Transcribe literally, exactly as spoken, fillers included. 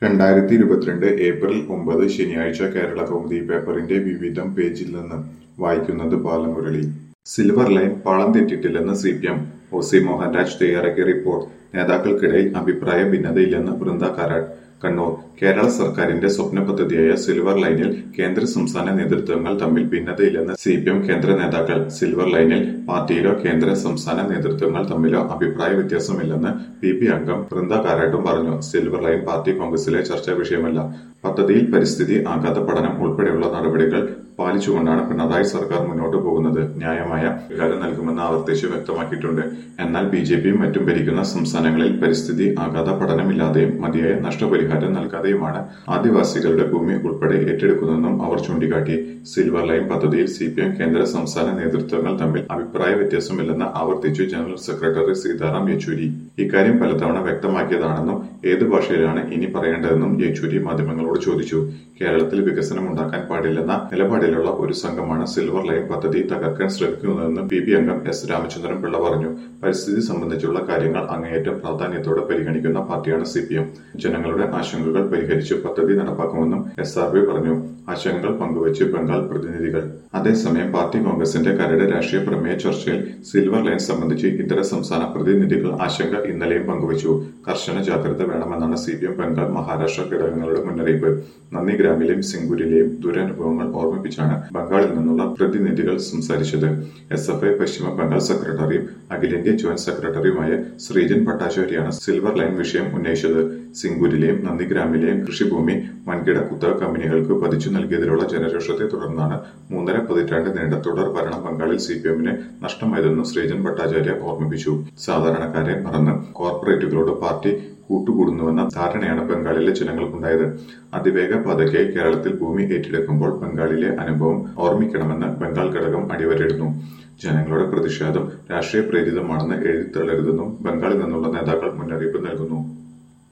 രണ്ടായിരത്തി ഇരുപത്തിരണ്ട് ഏപ്രിൽ ഒമ്പത് ശനിയാഴ്ച കേരളകൗമുദി പേപ്പറിന്റെ വിവിധം പേജിൽ നിന്ന് വായിക്കുന്നത് ബാലമുരളി. സിൽവർ ലൈൻ പാളം തെറ്റിട്ടില്ലെന്ന് C P M. O C Mohanraj തയ്യാറാക്കിയ റിപ്പോർട്ട്. നേതാക്കൾക്കിടയിൽ അഭിപ്രായ ഭിന്നതയില്ലെന്ന് ബൃന്ദ കാരാട്ട്, കണ്ണൂർ. കേരള സർക്കാരിന്റെ സ്വപ്ന പദ്ധതിയായ സിൽവർ ലൈനിൽ കേന്ദ്ര സംസ്ഥാന നേതൃത്വങ്ങൾ തമ്മിൽ ഭിന്നതയില്ലെന്ന് സി പി എം കേന്ദ്ര നേതാക്കൾ. സിൽവർ ലൈനിൽ പാർട്ടിയിലോ കേന്ദ്ര സംസ്ഥാന നേതൃത്വങ്ങൾ തമ്മിലോ അഭിപ്രായ വ്യത്യാസമില്ലെന്ന് പി ബി അംഗം ബൃന്ദ കാരാട്ടും പറഞ്ഞു. സിൽവർ ലൈൻ പാർട്ടി കോൺഗ്രസിലെ ചർച്ചാ വിഷയമല്ല. പദ്ധതിയിൽ പരിസ്ഥിതി ആഘാത പഠനം ഉൾപ്പെടെയുള്ള നടപടികൾ പാലിച്ചുകൊണ്ടാണ് പിണറായി സർക്കാർ മുന്നോട്ടു പോകുന്നത്. ന്യായമായ പരിഹാരം നൽകുമെന്ന് ആവർത്തിച്ച് വ്യക്തമാക്കിയിട്ടുണ്ട്. എന്നാൽ ബി ജെ പിയും മറ്റും ഭരിക്കുന്ന സംസ്ഥാനങ്ങളിൽ പരിസ്ഥിതി ആഘാത പഠനമില്ലാതെയും മതിയായ നഷ്ടപരിഹാരം നൽകാതെയുമാണ് ആദിവാസികളുടെ ഭൂമി ഉൾപ്പെടെ ഏറ്റെടുക്കുന്നതെന്നും അവർ ചൂണ്ടിക്കാട്ടി. സിൽവർ ലൈൻ പദ്ധതിയിൽ സി പി എം കേന്ദ്ര സംസ്ഥാന നേതൃത്വങ്ങൾ തമ്മിൽ അഭിപ്രായ വ്യത്യാസമില്ലെന്ന് ആവർത്തിച്ചു ജനറൽ സെക്രട്ടറി സീതാറാം യെച്ചൂരി. ഇക്കാര്യം പലതവണ വ്യക്തമാക്കിയതാണെന്നും ഏത് ഭാഷയിലാണ് ഇനി പറയേണ്ടതെന്നും യെച്ചൂരി മാധ്യമങ്ങളോട് ചോദിച്ചു. കേരളത്തിൽ വികസനം ഉണ്ടാക്കാൻ പാടില്ലെന്ന നിലപാടിലുള്ള ഒരു സംഘമാണ് സിൽവർ ലൈൻ പദ്ധതി തകർക്കാൻ ശ്രമിക്കുന്നതെന്ന് പി ബി അംഗം എസ് രാമചന്ദ്രൻ പിള്ള പറഞ്ഞു. പരിസ്ഥിതി സംബന്ധിച്ചുള്ള കാര്യങ്ങൾ അങ്ങേയറ്റം പ്രാധാന്യത്തോടെ പരിഗണിക്കുന്ന പാർട്ടിയാണ് സി പി എം. ജനങ്ങളുടെ ആശങ്കകൾ പരിഹരിച്ച് പദ്ധതി നടപ്പാക്കുമെന്നും എസ് ആർ ബി പറഞ്ഞു. ആശങ്കകൾ പങ്കുവച്ച് ബംഗാൾ പ്രതിനിധികൾ. അതേസമയം പാർട്ടി കോൺഗ്രസിന്റെ കരട് രാഷ്ട്രീയ പ്രമേയ ചർച്ചയിൽ സിൽവർ ലൈൻ സംബന്ധിച്ച് ഇതര സംസ്ഥാന പ്രതിനിധികൾ ആശങ്ക ഇന്നലെയും പങ്കുവച്ചു. കർശന ജാഗ്രത വേണമെന്നാണ് C P M Bengal, Maharashtra ഘടകങ്ങളുടെ മുന്നറിയിപ്പ്. നന്ദിഗ്രാമിലെയും സിംഗൂരിലെയും ദുരനുഭവങ്ങൾ ഓർമ്മിപ്പിച്ചാണ് ബംഗാളിൽ നിന്നുള്ള പ്രതിനിധികൾ സംസാരിച്ചത്. എസ് എഫ് ഐ പശ്ചിമ ബംഗാൾ സെക്രട്ടറിയും അഖിലേന്ത്യാ ജോയിന്റ് സെക്രട്ടറിയുമായ ശ്രീജൻ ഭട്ടാചാര്യയാണ് സിൽവർ ലൈൻ വിഷയം ഉന്നയിച്ചത്. സിംഗൂരിലെയും നന്ദിഗ്രാമിലെയും കൃഷിഭൂമി വൻകിട കുത്തക കമ്പനികൾക്ക് പതിച്ചു നൽകിയതിലുള്ള ജനരോഷത്തെ തുടർന്നാണ് മൂന്നര പതിറ്റാണ്ട് നീണ്ട തുടർ ഭരണം ബംഗാളിൽ സി പി എമ്മിന് നഷ്ടമായതെന്നും ശ്രീജൻ ഭട്ടാചാര്യ ഓർമ്മിപ്പിച്ചു. സാധാരണക്കാരെ മറന്ന് കോർപ്പറേറ്റുകളോട് പാർട്ടി കൂട്ടുകൂടുന്നുവെന്ന ധാരണയാണ് ബംഗാളിലെ ജനങ്ങൾക്കുണ്ടായത്. അതിവേഗ പാതയ്ക്കായി കേരളത്തിൽ ഭൂമി ഏറ്റെടുക്കുമ്പോൾ ബംഗാളിലെ അനുഭവം ഓർമ്മിക്കണമെന്ന് ബംഗാൾ ഘടകം അടിവരയിടുന്നു. ജനങ്ങളുടെ പ്രതിഷേധം രാഷ്ട്രീയ പ്രേരിതമാണെന്ന് എഴുതിത്തള്ളരുതെന്നും ബംഗാളിൽ നിന്നുള്ള നേതാക്കൾ മുന്നറിയിപ്പ് നൽകുന്നു.